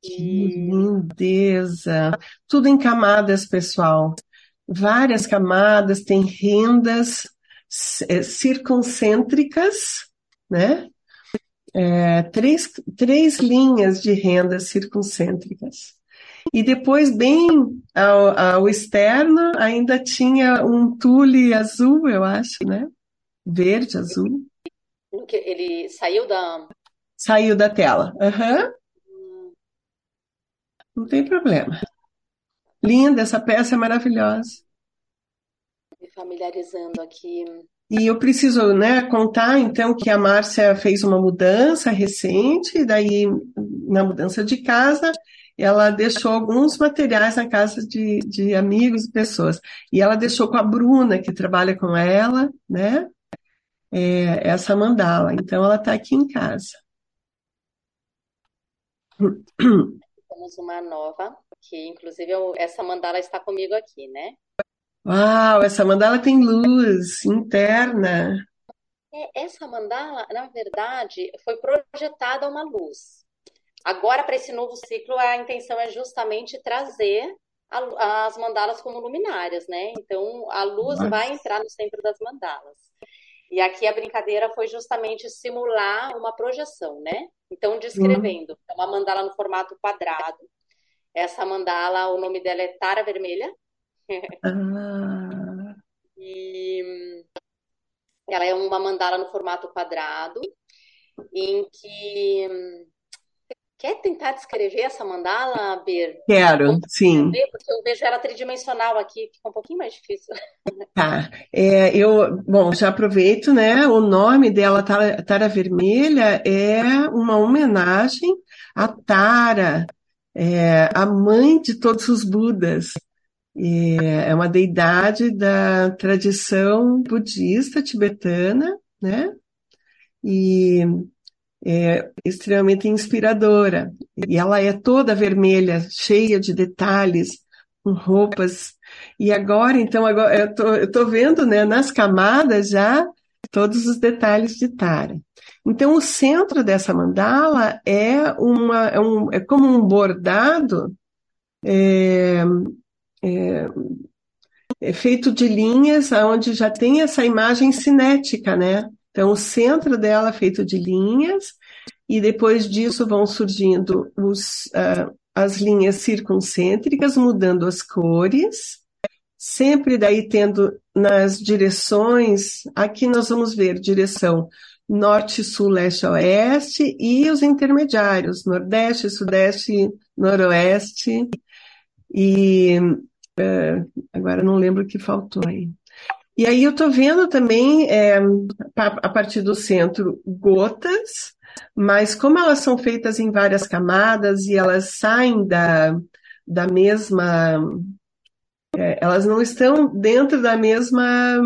Que E lindeza! Tudo em camadas, pessoal. Várias camadas, tem rendas circuncêntricas, né? Três linhas de rendas circuncêntricas. E depois, bem ao externo, ainda tinha um tule azul, eu acho, né? Verde, azul. ele saiu da. Saiu da tela. Aham, não tem problema. Linda, essa peça é maravilhosa. Me familiarizando aqui. E eu preciso, né, contar então que a Márcia fez uma mudança recente, e daí na mudança de casa, ela deixou alguns materiais na casa de amigos e pessoas. E ela deixou com a Bruna, que trabalha com ela, né, essa mandala. Então ela está aqui em casa. Temos uma nova, que inclusive essa mandala está comigo aqui, né? Uau, essa mandala tem luz interna. Essa mandala, na verdade, foi projetada uma luz. Agora, para esse novo ciclo, a intenção é justamente trazer as mandalas como luminárias, né? Então, a luz vai Nossa. entrar no centro das mandalas. E aqui a brincadeira foi justamente simular uma projeção, né? Então, Hum. descrevendo, é uma mandala no formato quadrado. Essa mandala, o nome dela é Tara Vermelha, Ah, e ela é uma mandala no formato quadrado, em que quer tentar descrever essa mandala, Ber? quero, Como sim. descrever? Porque eu vejo ela tridimensional aqui, fica um pouquinho mais difícil. Tá. Bom, já aproveito, né? O nome dela, Tara Vermelha, é uma homenagem a Tara, a mãe de todos os Budas. É uma deidade da tradição budista tibetana, né? E é extremamente inspiradora. E ela é toda vermelha, cheia de detalhes, com roupas. E agora, então, agora eu tô vendo, né, nas camadas já todos os detalhes de Tara. Então, o centro dessa mandala é como um bordado é, feito de linhas, onde já tem essa imagem cinética, né? Então, o centro dela é feito de linhas, e depois disso vão surgindo as linhas circuncêntricas, mudando as cores, sempre daí tendo nas direções, aqui nós vamos ver direção norte, sul, leste, oeste, e os intermediários, nordeste, sudeste, noroeste, e agora não lembro o que faltou aí. E aí eu estou vendo também, a partir do centro, gotas, mas como elas são feitas em várias camadas e elas saem da mesma, elas não estão dentro da mesma,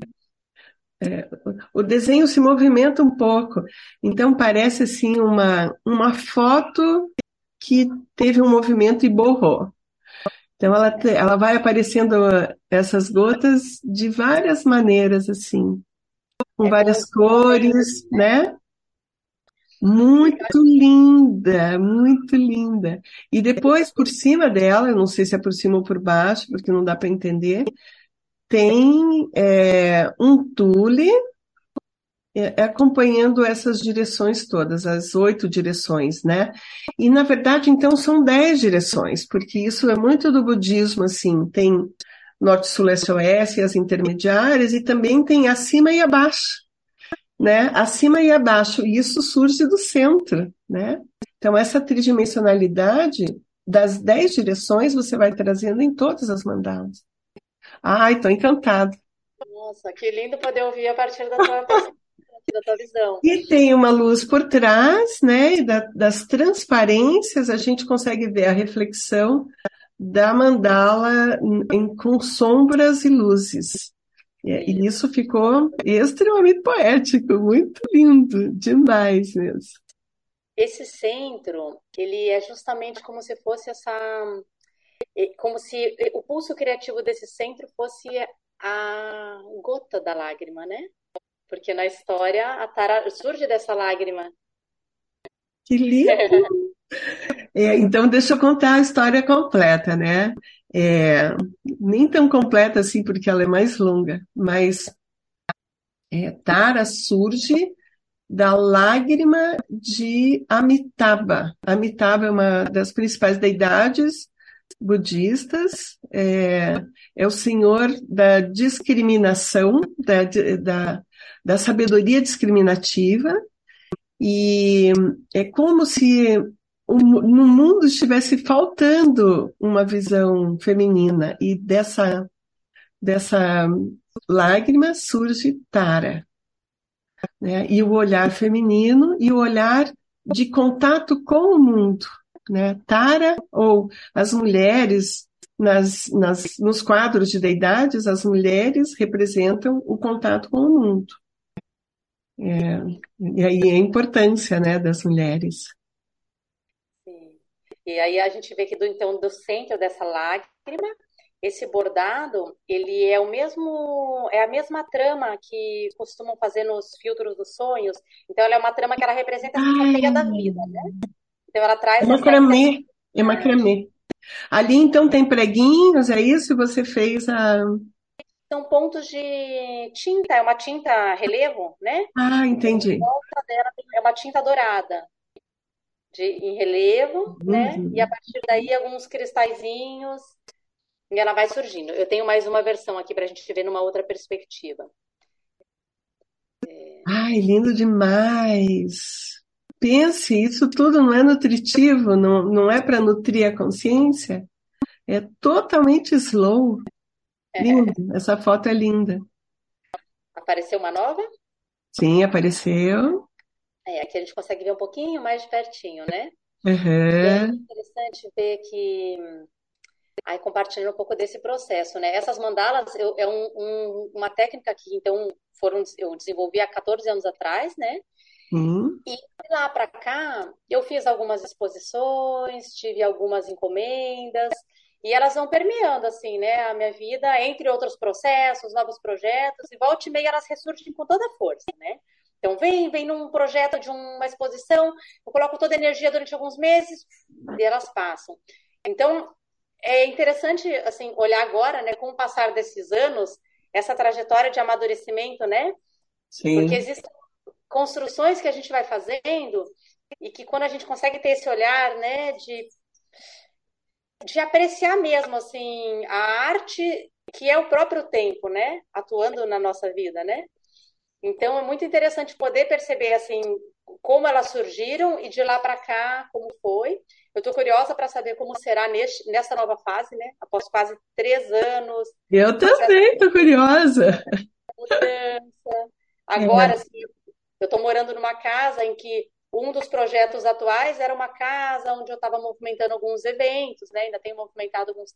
o desenho se movimenta um pouco, então parece assim uma foto que teve um movimento e borrou. Então ela vai aparecendo essas gotas de várias maneiras, assim, com É várias compõe, cores, né? né? E Muito linda, muito linda. E depois, por cima dela, eu não sei se é por cima ou por baixo, porque não dá para entender, tem um tule acompanhando essas direções todas, as 8 direções, né? E, na verdade, então, são 10 direções, porque isso é muito do budismo, assim, tem norte, sul, leste, oeste, as intermediárias, e também tem acima e abaixo, né? Acima e abaixo, e isso surge do centro, né? Então, essa tridimensionalidade das 10 direções você vai trazendo em todas as mandalas. Ai, estou encantada. nossa, que lindo poder ouvir a partir da tua perspectiva, da tua visão. E tem uma luz por trás, né? E das transparências a gente consegue ver a reflexão da mandala com sombras e luzes. E Isso. isso ficou extremamente poético, muito lindo, demais mesmo. Esse centro, ele é justamente como se fosse como se o pulso criativo desse centro fosse a gota da lágrima, né? Porque na história a Tara surge dessa lágrima. Que lindo! Então, deixa eu contar a história completa, né? É, nem tão completa assim, porque ela é mais longa, mas Tara surge da lágrima de Amitabha. Amitabha é uma das principais deidades budistas, é o senhor da discriminação, da sabedoria discriminativa, e é como se no mundo estivesse faltando uma visão feminina, e dessa lágrima surge Tara, né? E o olhar feminino e o olhar de contato com o mundo, né? Tara, ou as mulheres, nos quadros de deidades, as mulheres representam o contato com o mundo. E aí a importância, né, das mulheres. Sim. E aí a gente vê que então do centro dessa lágrima, esse bordado, ele é é a mesma trama que costumam fazer nos filtros dos sonhos. Então ela é uma trama que ela representa a centopeia da Ah, vida, né? Então ela é traz essa macramê, é intensidade. macramê. Ali então tem preguinhos, é isso? Você fez a... São pontos de tinta, é uma tinta relevo, né? Ah, Em entendi. volta dela é uma tinta dourada. Em relevo, né? E a Uhum. partir daí alguns cristalzinhos e ela vai surgindo. Eu tenho mais uma versão aqui para a gente ver numa outra perspectiva. Ai, lindo demais. Pense, isso tudo não é nutritivo, não é para nutrir a consciência? É totalmente slow. Lindo, essa foto é linda. Apareceu uma nova? Sim, apareceu. Aqui a gente consegue ver um pouquinho mais de pertinho, né? E é Aham, interessante ver que, aí compartilhando um pouco desse processo, né? Essas mandalas é uma técnica que então eu desenvolvi há 14 anos atrás, né? sim. E de lá para cá, eu fiz algumas exposições, tive algumas encomendas, e elas vão permeando, assim, né, a minha vida, entre outros processos, novos projetos, e volta e meia elas ressurgem com toda a força, né? Então, vem num projeto de uma exposição, eu coloco toda a energia durante alguns meses, e elas passam. Então, é interessante, assim, olhar agora, né, com o passar desses anos, essa trajetória de amadurecimento, né? Porque Sim. existem construções que a gente vai fazendo e que quando a gente consegue ter esse olhar, né, de apreciar mesmo, assim, a arte que é o próprio tempo, né, atuando na nossa vida, né? Então é muito interessante poder perceber, assim, como elas surgiram e de lá para cá, como foi. Eu estou curiosa para saber como será nessa nova fase, né? Após quase 3 anos, Eu processo também estou curiosa. de mudança. Agora, É. assim, eu estou morando numa casa em que um dos projetos atuais era uma casa onde eu estava movimentando alguns eventos, né? Ainda tenho movimentado alguns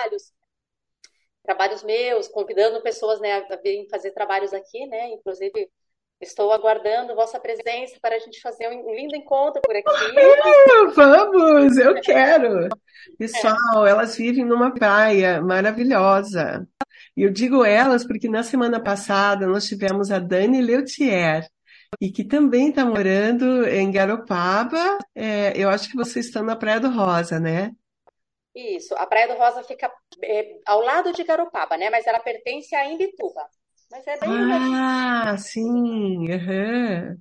trabalhos meus, convidando pessoas, né, a virem fazer trabalhos aqui, né? Inclusive, estou aguardando vossa presença para a gente fazer um lindo encontro por aqui. Vamos, eu quero. Pessoal, elas vivem numa praia maravilhosa. E eu digo elas porque na semana passada nós tivemos a Dani Leutier, e que também está morando em Garopaba. Eu acho que vocês estão na Praia do Rosa, né? Isso, a Praia do Rosa fica ao lado de Garopaba, né? Mas ela pertence a Imbituba. Mas é bem pertinho. Ah, sim, aham.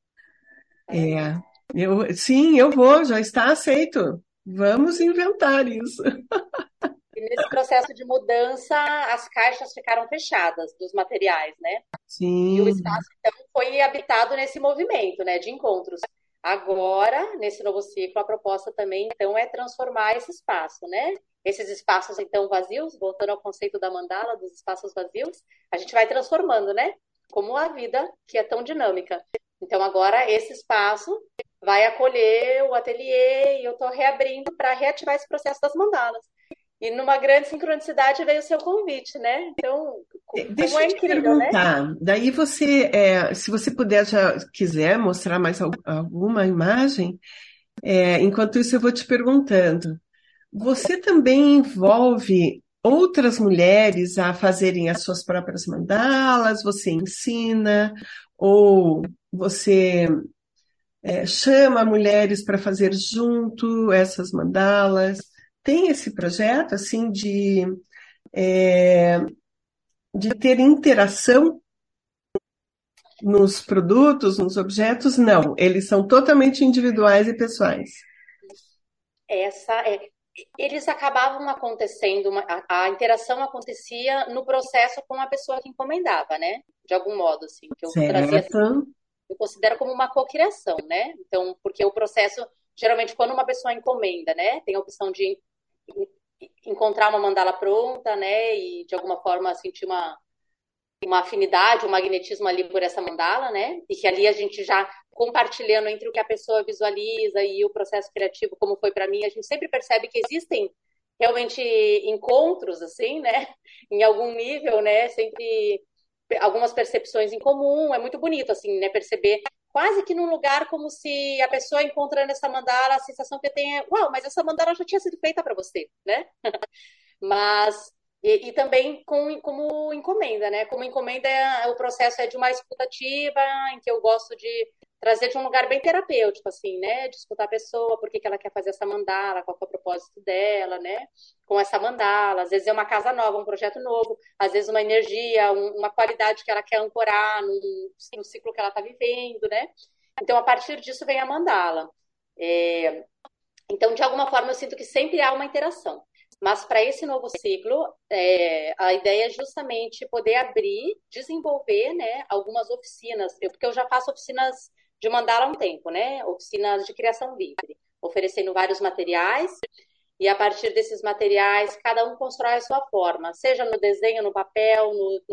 É. Sim, eu vou, já está aceito. Vamos inventar isso. E nesse processo de mudança, as caixas ficaram fechadas dos materiais, né? E o Sim. espaço, então, foi habitado nesse movimento, né, de encontros. Agora, nesse novo ciclo, a proposta também, então, é transformar esse espaço, né? Esses espaços, então, vazios, voltando ao conceito da mandala, dos espaços vazios, a gente vai transformando, né? Como a vida, que é tão dinâmica. Então, agora, esse espaço vai acolher o ateliê e eu estou reabrindo para reativar esse processo das mandalas. E numa grande sincronicidade veio o seu convite, né? Então, como Deixa eu é te incrível, né? perguntar. Daí se você puder, já quiser mostrar mais alguma imagem, enquanto isso eu vou te perguntando. Você também envolve outras mulheres a fazerem as suas próprias mandalas? Você ensina? Ou você chama mulheres para fazer junto essas mandalas. Tem esse projeto assim é, de ter interação nos produtos, nos objetos? Não, eles são totalmente individuais e pessoais. Essa é. Eles acabavam acontecendo, a interação acontecia no processo com a pessoa que encomendava, né? De algum modo, assim, que eu trazia, assim, Certo. eu considero como uma cocriação, né? Então, porque o processo, geralmente, quando uma pessoa encomenda, né, tem a opção de encontrar uma mandala pronta, né, e de alguma forma sentir uma afinidade, um magnetismo ali por essa mandala, né? E que ali a gente já compartilhando entre o que a pessoa visualiza e o processo criativo, como foi para mim, a gente sempre percebe que existem realmente encontros, assim, né? Em algum nível, né? Sempre algumas percepções em comum. É muito bonito, assim, né? Perceber quase que num lugar como se a pessoa encontrando essa mandala, a sensação que eu tenho é, uau, mas essa mandala já tinha sido feita para você, né? Mas e também como encomenda, né? Como encomenda, o processo é de uma escutativa, em que eu gosto de trazer de um lugar bem terapêutico, assim, né? De escutar a pessoa, por que que ela quer fazer essa mandala, qual que é o propósito dela, né? Com essa mandala. Às vezes é uma casa nova, um projeto novo, às vezes uma energia, uma qualidade que ela quer ancorar no ciclo que ela está vivendo, né? Então, a partir disso vem a mandala. É, então, de alguma forma, eu sinto que sempre há uma interação. Mas para esse novo ciclo, a ideia é justamente poder abrir, desenvolver, né, algumas oficinas, porque eu já faço oficinas de mandala há um tempo, né? Oficinas de criação livre, oferecendo vários materiais, e a partir desses materiais, cada um constrói a sua forma, seja no desenho, no papel,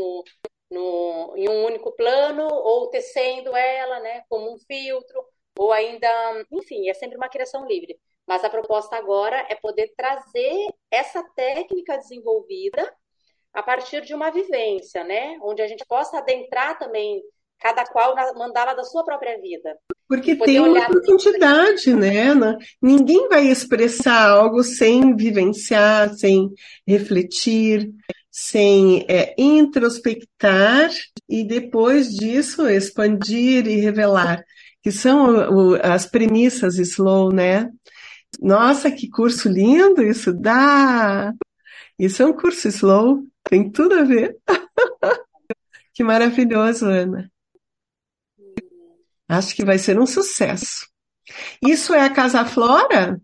em um único plano, ou tecendo ela, né, como um filtro, ou ainda, enfim, é sempre uma criação livre. Mas a proposta agora é poder trazer essa técnica desenvolvida a partir de uma vivência, né? Onde a gente possa adentrar também, cada qual na mandala da sua própria vida. E Porque poder tem uma olhar profundidade, né? Ninguém vai expressar algo sem vivenciar, sem refletir, sem introspectar e depois disso expandir e revelar, que são as premissas slow, né? Nossa, que curso lindo isso dá! Isso é um curso slow, tem tudo a ver. Que maravilhoso, Ana. Acho que vai ser um sucesso. Isso é a Casa Flora?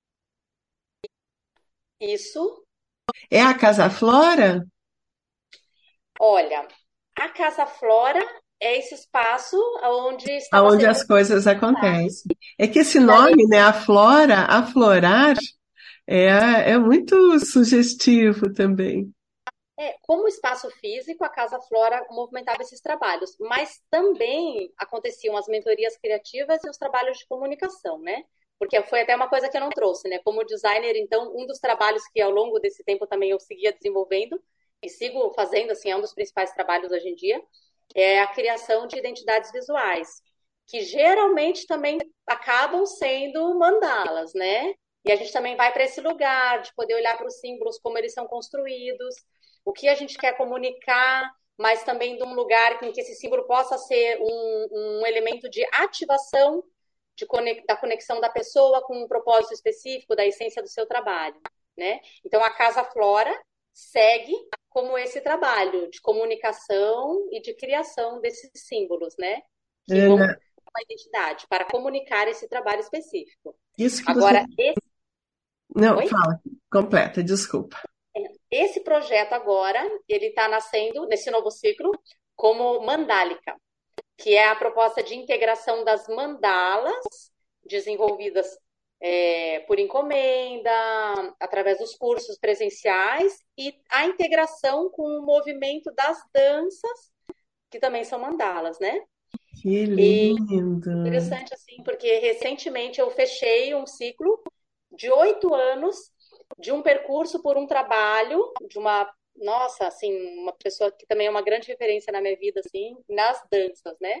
isso. É a Casa Flora? Olha, a Casa Flora é esse espaço onde estava Aonde sendo as coisas montado. acontecem. É que esse E ali nome, né, a Flora, aflorar, é muito sugestivo também. Como espaço físico, a Casa Flora movimentava esses trabalhos, mas também aconteciam as mentorias criativas e os trabalhos de comunicação, né? Porque foi até uma coisa que eu não trouxe, né? Como designer, então, um dos trabalhos que ao longo desse tempo também eu seguia desenvolvendo e sigo fazendo, assim, é um dos principais trabalhos hoje em dia, é a criação de identidades visuais, que geralmente também acabam sendo mandalas, né? E a gente também vai para esse lugar de poder olhar para os símbolos, como eles são construídos, o que a gente quer comunicar, mas também de um lugar em que esse símbolo possa ser um elemento de ativação da conexão da pessoa com um propósito específico, da essência do seu trabalho, né? Então, a Casa Flora segue como esse trabalho de comunicação e de criação desses símbolos, né? Que vão Ana, uma identidade para comunicar esse trabalho específico. isso que você. Agora, Não, oi? fala, completa, desculpa. Esse projeto agora, ele está nascendo nesse novo ciclo como Mandálica, que é a proposta de integração das mandalas desenvolvidas por encomenda, através dos cursos presenciais e a integração com o movimento das danças, que também são mandalas, né? Que E lindo. interessante assim, porque recentemente eu fechei um ciclo de 8 anos de um percurso por um trabalho de uma, nossa, assim, uma pessoa que também é uma grande referência na minha vida, assim, nas danças, né?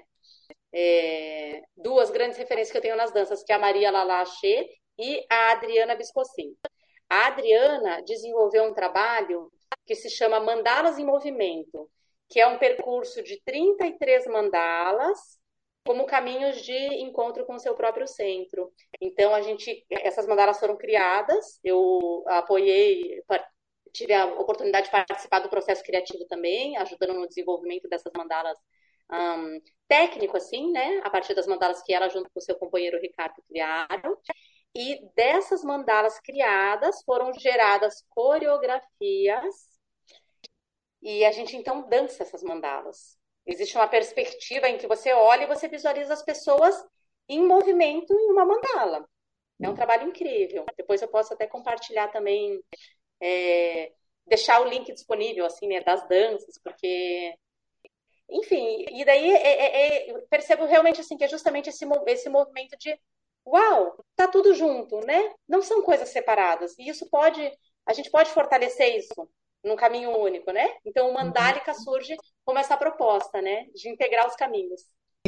Duas grandes referências que eu tenho nas danças, que é a Maria Lalache e a Adriana Biscossin. A Adriana desenvolveu um trabalho que se chama Mandalas em Movimento, que é um percurso de 33 mandalas como caminhos de encontro com o seu próprio centro. Então, essas mandalas foram criadas, eu apoiei, tive a oportunidade de participar do processo criativo também, ajudando no desenvolvimento dessas mandalas técnico, assim, né? A partir das mandalas que ela, junto com o seu companheiro Ricardo, criaram. E dessas mandalas criadas foram geradas coreografias e a gente então dança essas mandalas. Existe uma perspectiva em que você olha e você visualiza as pessoas em movimento em uma mandala. É um trabalho incrível. Depois eu posso até compartilhar também, deixar o link disponível, assim, né, das danças, porque, enfim, e daí percebo realmente assim que é justamente esse movimento de uau, tá tudo junto, né? Não são coisas separadas. E a gente pode fortalecer isso num caminho único, né? Então o Mandálica surge como essa proposta, né, de integrar os caminhos.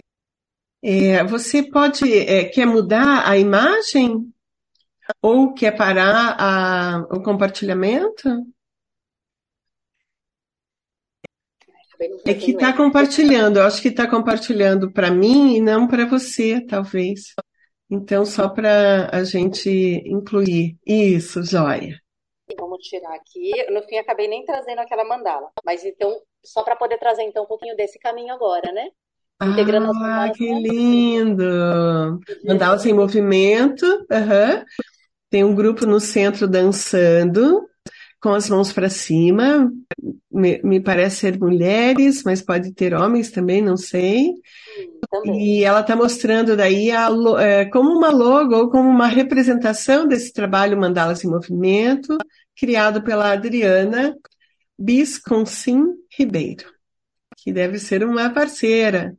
Você quer mudar a imagem ou quer parar o compartilhamento? Acabei não É que fazendo está essa. compartilhando, eu acho que está compartilhando para mim e não para você, talvez. Então, só para a gente incluir. Isso, joia. Vamos tirar aqui. No fim, acabei nem trazendo aquela mandala. Mas então, só para poder trazer então um pouquinho desse caminho agora, né? Integrando as Ah, mandalas que com lindo! o dia de Mandala sem hoje. movimento. Aham. Tem um grupo no centro dançando, com as mãos para cima. Me parece ser mulheres, mas pode ter homens também, não sei. Também. E ela está mostrando daí como uma logo ou como uma representação desse trabalho Mandalas em Movimento, criado pela Adriana Bisconcin Ribeiro, que deve ser uma parceira.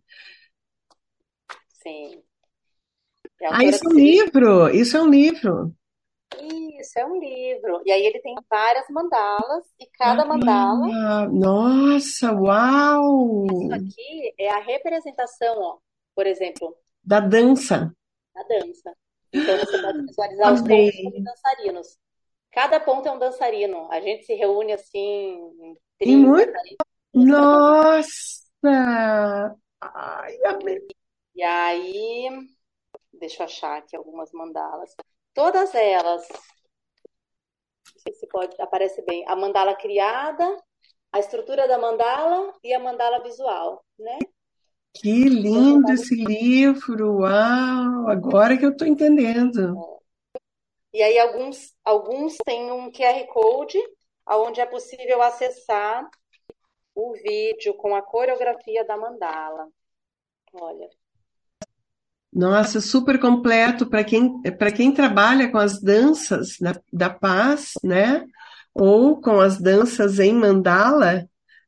Sim. É Ah, autora isso é um desse livro. livro! Isso é um livro. Isso, é um livro. E aí ele tem várias mandalas, e cada mandala, Ah, nossa, isso uau! aqui é a representação, ó, por exemplo, Da dança. da dança. Então você pode visualizar os pontos como Amei. dançarinos. Cada ponto é um dançarino. A gente se reúne assim, em E 30, muito. 40 pessoas para fazer. Nossa! Ai, amei. E aí, deixa eu achar aqui algumas mandalas. Todas elas, não sei se pode, aparece bem, a mandala criada, a estrutura da mandala e a mandala visual, né? Que Então, são lindo vários. esse livro! Uau! Agora que eu estou entendendo. E aí, alguns têm um QR Code, onde é possível acessar o vídeo com a coreografia da mandala. Olha, Nossa, super completo para quem trabalha com as danças da paz, né? Ou com as danças em mandala,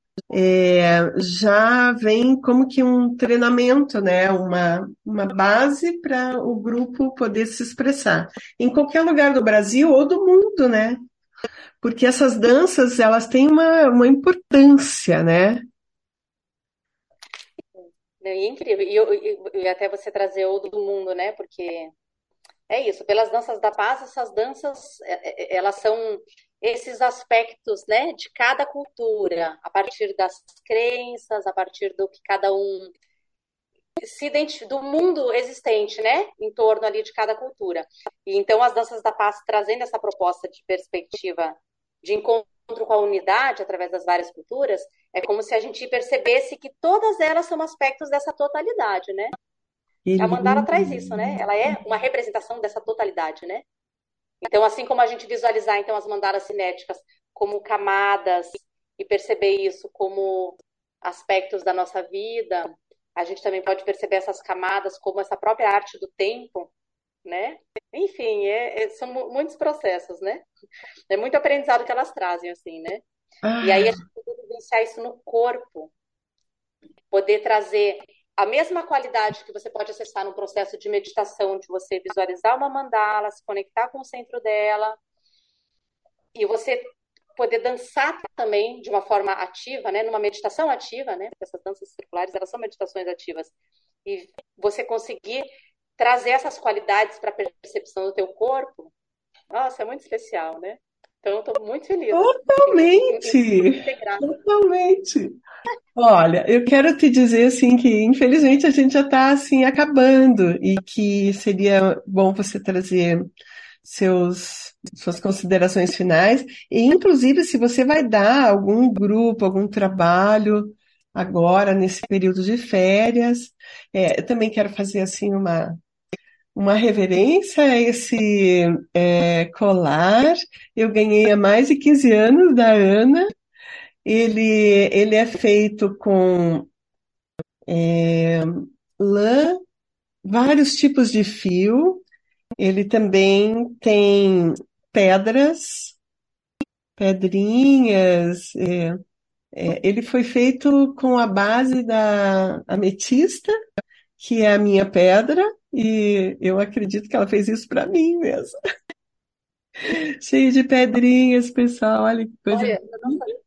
já vem como que um treinamento, né? Uma base para o grupo poder se expressar em qualquer lugar do Brasil ou do mundo, né? Porque essas danças, elas têm uma importância, né? né, e é incrível. E até você trazer o do mundo, né? Porque é isso, pelas danças da paz, essas danças, elas são esses aspectos, né, de cada cultura, a partir das crenças, a partir do que cada um do mundo existente, né, em torno ali de cada cultura. E então as danças da paz trazendo essa proposta de perspectiva de encontro com a unidade através das várias culturas, é como se a gente percebesse que todas elas são aspectos dessa totalidade, né? Que A mandala traz lindo. isso, né? Ela é uma representação dessa totalidade, né? Então, assim como a gente visualizar então as mandalas cinéticas como camadas e perceber isso como aspectos da nossa vida, a gente também pode perceber essas camadas como essa própria arte do tempo, né? Enfim, são muitos processos, né? É muito aprendizado que elas trazem, assim, né? E aí a Ah, gente poder vivenciar isso no corpo, poder trazer a mesma qualidade que você pode acessar num processo de meditação, de você visualizar uma mandala, se conectar com o centro dela, e você poder dançar também de uma forma ativa, né, numa meditação ativa, né, porque essas danças circulares, elas são meditações ativas, e você conseguir trazer essas qualidades para a percepção do teu corpo, nossa, é muito especial, né? Então, eu estou muito feliz em totalmente! integrar. Totalmente! Olha, eu quero te dizer assim que infelizmente a gente já está assim acabando e que seria bom você trazer suas considerações finais e inclusive se você vai dar algum grupo, algum trabalho agora nesse período de férias. Eu também quero fazer assim uma reverência a esse colar. Eu ganhei há mais de 15 anos da Ana. Ele é feito com lã, vários tipos de fio. Ele também tem pedras, pedrinhas. Ele foi feito com a base da ametista, que é a minha pedra, e eu acredito que ela fez isso para mim mesmo. Cheio de pedrinhas, pessoal. Olha que coisa. Olha, eu não sabia.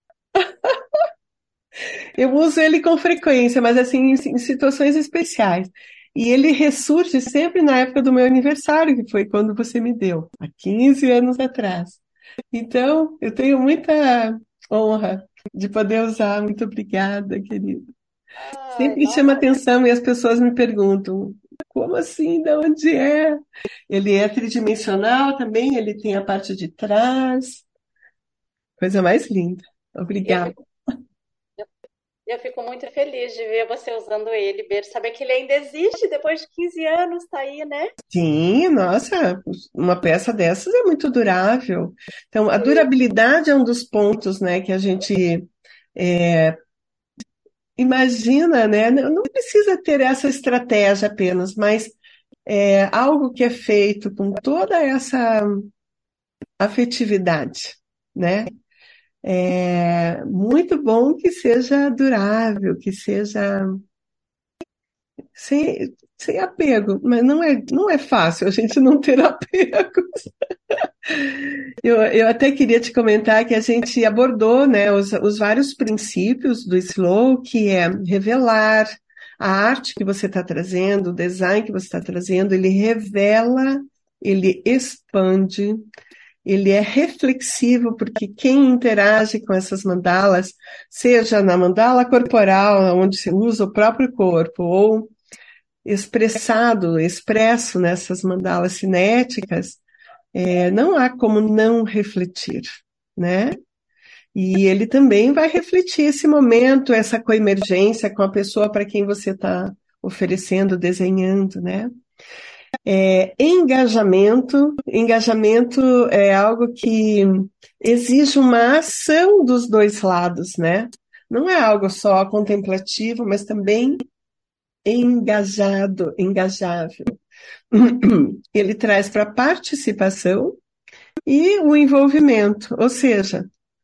Eu uso ele com frequência, mas assim, em situações especiais. E ele ressurge sempre na época do meu aniversário, que foi quando você me deu, há 15 anos atrás. Então, eu tenho muita honra de poder usar. Muito obrigada, querido. Ai, Sempre chama nossa, atenção e as pessoas me perguntam, como assim? De onde é? Ele é tridimensional também, ele tem a parte de trás. Coisa mais linda. eu Obrigada. fico, eu fico muito feliz de ver você usando ele, ver, saber que ele ainda existe depois de 15 anos, tá aí, né? Sim, nossa, uma peça dessas é muito durável. Então, a durabilidade é um dos pontos, né, que a gente imagina, né? Não precisa ter essa estratégia apenas, mas algo que é feito com toda essa afetividade, né? É muito bom que seja durável, que seja sem apego, mas não é fácil a gente não ter apego. Eu até queria te comentar que a gente abordou, né, os vários princípios do Slow, que é revelar a arte que você está trazendo, o design que você está trazendo, ele revela, ele expande, ele é reflexivo, porque quem interage com essas mandalas, seja na mandala corporal, onde se usa o próprio corpo, ou expresso nessas mandalas cinéticas, não há como não refletir, né? E ele também vai refletir esse momento, essa coemergência com a pessoa para quem você está oferecendo, desenhando, né? Engajamento é algo que exige uma ação dos dois lados, né? Não é algo só contemplativo, mas também engajável. Ele traz para a participação e o envolvimento, ou seja,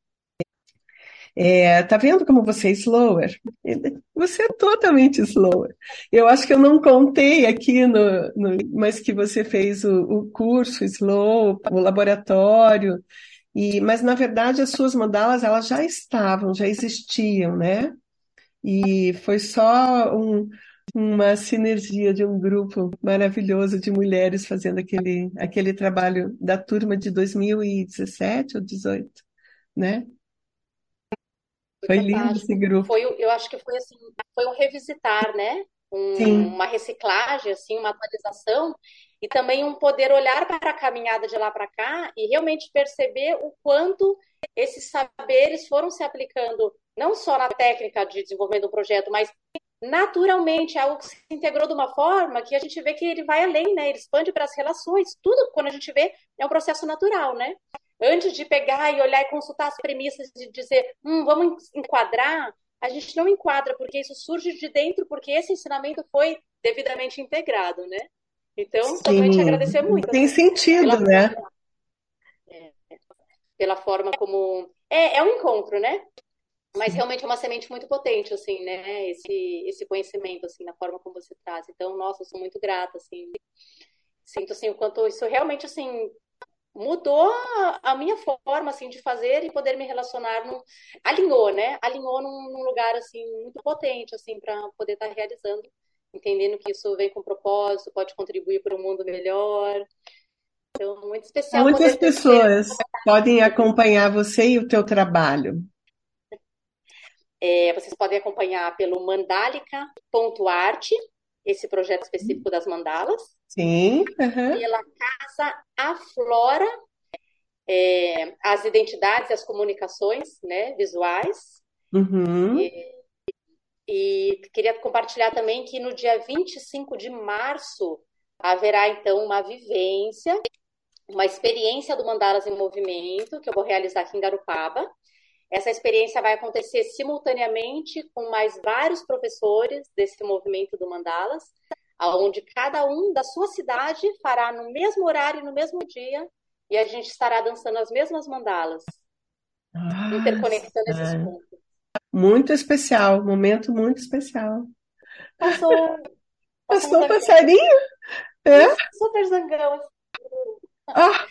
tá vendo como você é slower? Você é totalmente slower. Eu acho que eu não contei aqui, mas que você fez o curso slow, o laboratório, mas na verdade as suas mandalas elas já existiam, né? E foi só uma sinergia de um grupo maravilhoso de mulheres fazendo aquele trabalho da turma de 2017 ou 18, né? Foi Foi lindo esse fantástico. grupo. Eu acho que foi assim, foi um revisitar, né? Sim, Uma reciclagem, assim, uma atualização e também um poder olhar para a caminhada de lá para cá e realmente perceber o quanto esses saberes foram se aplicando não só na técnica de desenvolvimento do projeto, mas naturalmente, é algo que se integrou de uma forma que a gente vê que ele vai além, né? Ele expande para as relações. Tudo, quando a gente vê, é um processo natural, né? Antes de pegar e olhar e consultar as premissas e dizer, vamos enquadrar, a gente não enquadra, porque isso surge de dentro, porque esse ensinamento foi devidamente integrado, né? Então, só tenho que te sim. agradecer muito, Tem assim, sentido, pela né? forma, pela forma como. É um encontro, né? Mas realmente é uma semente muito potente, assim, né? Esse conhecimento, assim, na forma como você traz. Então, nossa, eu sou muito grata, assim. Sinto, assim, o quanto isso realmente, assim, mudou a minha forma, assim, de fazer e poder me relacionar. Alinhou, né? Alinhou num lugar, assim, muito potente, assim, para poder estar realizando. Entendendo que isso vem com propósito, pode contribuir para um mundo melhor. Então, muito especial Muitas poder ter pessoas podem acompanhar você e o teu trabalho. Vocês podem acompanhar pelo mandalica.art, esse projeto específico das mandalas, Sim, aham, pela Casa Aflora, as identidades e as comunicações, né, visuais. uhum. E queria compartilhar também que no dia 25 de março haverá então uma vivência, uma experiência do Mandalas em Movimento, que eu vou realizar aqui em Garopaba. Essa experiência vai acontecer simultaneamente com mais vários professores desse movimento do Mandalas, onde cada um da sua cidade fará no mesmo horário e no mesmo dia, e a gente estará dançando as mesmas mandalas, interconectando esses Nossa, pontos. muito especial, momento muito especial. Passou um Passou um zangão, passarinho? É? super zangão. Ah,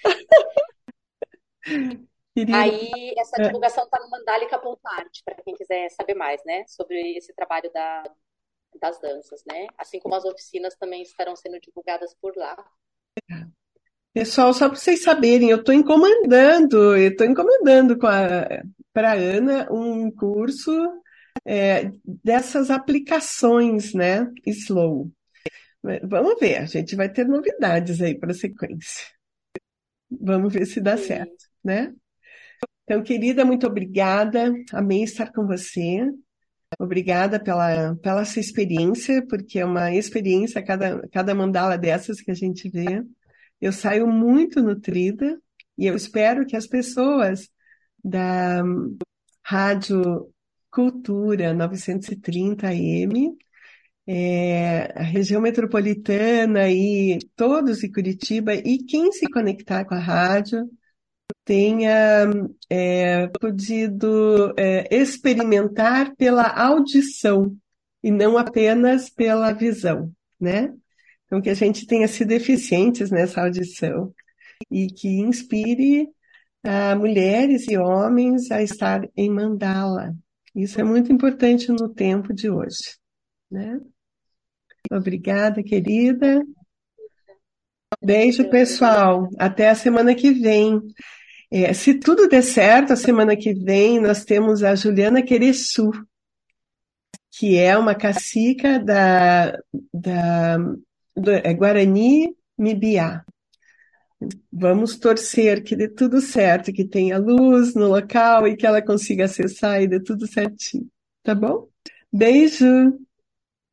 querida. Aí, essa É. divulgação está no mandalica.art, para quem quiser saber mais, né, sobre esse trabalho das danças, né? Assim como as oficinas também estarão sendo divulgadas por lá. Pessoal, só para vocês saberem, eu estou encomendando para a Ana um curso dessas aplicações, né? Slow. Vamos ver, a gente vai ter novidades aí para a sequência. Vamos ver se dá certo, Sim, né? Então, querida, muito obrigada. Amei estar com você. Obrigada pela sua experiência, porque é uma experiência cada mandala dessas que a gente vê. Eu saio muito nutrida e eu espero que as pessoas da Rádio Cultura 930 AM, a região metropolitana e todos em Curitiba, e quem se conectar com a rádio tenha podido experimentar pela audição e não apenas pela visão, né? Então, que a gente tenha sido eficientes nessa audição e que inspire mulheres e homens a estar em mandala. Isso é muito importante no tempo de hoje, né? Obrigada, querida. Beijo, pessoal. Até a semana que vem. Se tudo der certo, a semana que vem nós temos a Juliana Quereçu, que é uma cacica do Guarani Mibiá. Vamos torcer que dê tudo certo, que tenha luz no local e que ela consiga acessar e dê tudo certinho. Tá bom? Beijo!